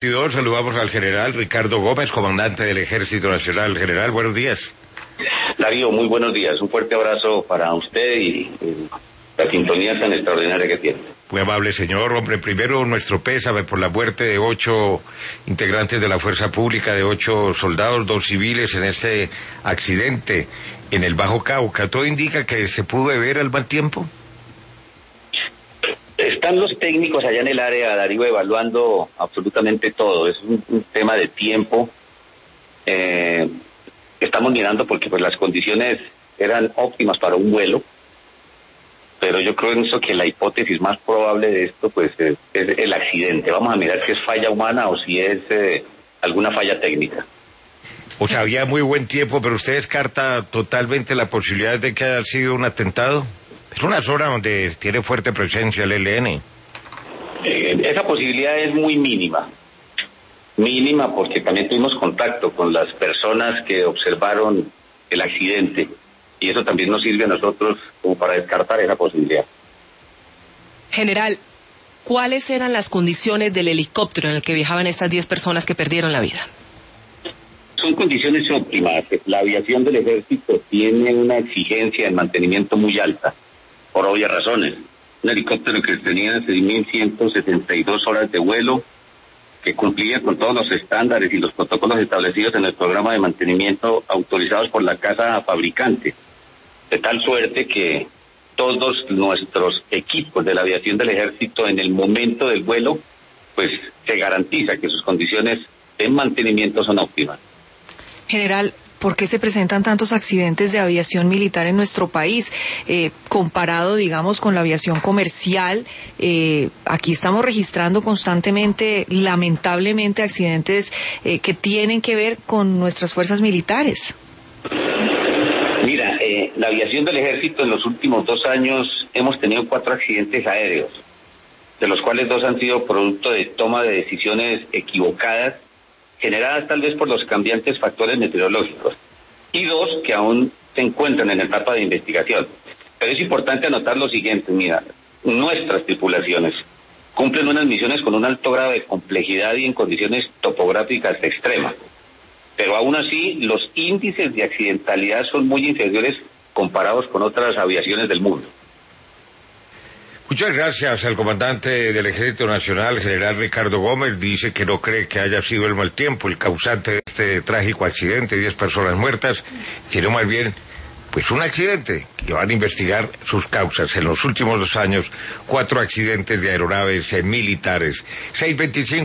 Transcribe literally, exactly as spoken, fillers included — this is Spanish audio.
Saludamos al general Ricardo Gómez, comandante del Ejército Nacional. General, buenos días. Darío, muy buenos días. Un fuerte abrazo para usted y, y la sintonía tan extraordinaria que tiene. Muy amable, señor. Hombre, primero nuestro pésame por la muerte de ocho integrantes de la Fuerza Pública, de ocho soldados, dos civiles en este accidente en el Bajo Cauca. ¿Todo indica que se pudo deber al mal tiempo? Están los técnicos allá en el área, Darío, evaluando absolutamente todo. Es un, un tema de tiempo. Eh, estamos mirando porque pues las condiciones eran óptimas para un vuelo, pero yo creo en eso que la hipótesis más probable de esto pues es, es el accidente. Vamos a mirar si es falla humana o si es eh, alguna falla técnica. O sea, había muy buen tiempo, pero usted descarta totalmente la posibilidad de que haya sido un atentado. Es una zona donde tiene fuerte presencia el E L N. Eh, esa posibilidad es muy mínima. Mínima porque también tuvimos contacto con las personas que observaron el accidente. Y eso también nos sirve a nosotros como para descartar esa posibilidad. General, ¿cuáles eran las condiciones del helicóptero en el que viajaban estas diez personas que perdieron la vida? Son condiciones óptimas. La aviación del ejército tiene una exigencia de mantenimiento muy alta, por obvias razones. Un helicóptero que tenía seis mil ciento setenta y dos horas de vuelo, que cumplía con todos los estándares y los protocolos establecidos en el programa de mantenimiento autorizados por la casa fabricante. De tal suerte que todos nuestros equipos de la aviación del ejército en el momento del vuelo, pues se garantiza que sus condiciones de mantenimiento son óptimas. General, ¿por qué se presentan tantos accidentes de aviación militar en nuestro país? Eh, comparado, digamos, con la aviación comercial, eh, aquí estamos registrando constantemente, lamentablemente, accidentes eh, que tienen que ver con nuestras fuerzas militares. Mira, eh, la aviación del ejército en los últimos dos años hemos tenido cuatro accidentes aéreos, de los cuales dos han sido producto de toma de decisiones equivocadas, generadas tal vez por los cambiantes factores meteorológicos, y dos que aún se encuentran en etapa de investigación. Pero es importante anotar lo siguiente, mira, nuestras tripulaciones cumplen unas misiones con un alto grado de complejidad y en condiciones topográficas extremas, pero aún así los índices de accidentalidad son muy inferiores comparados con otras aviaciones del mundo. Muchas gracias al comandante del Ejército Nacional, general Ricardo Gómez. Dice que no cree que haya sido el mal tiempo el causante de este trágico accidente, diez personas muertas, sino más bien, pues un accidente que van a investigar sus causas. En los últimos dos años, cuatro accidentes de aeronaves militares. seis veinticinco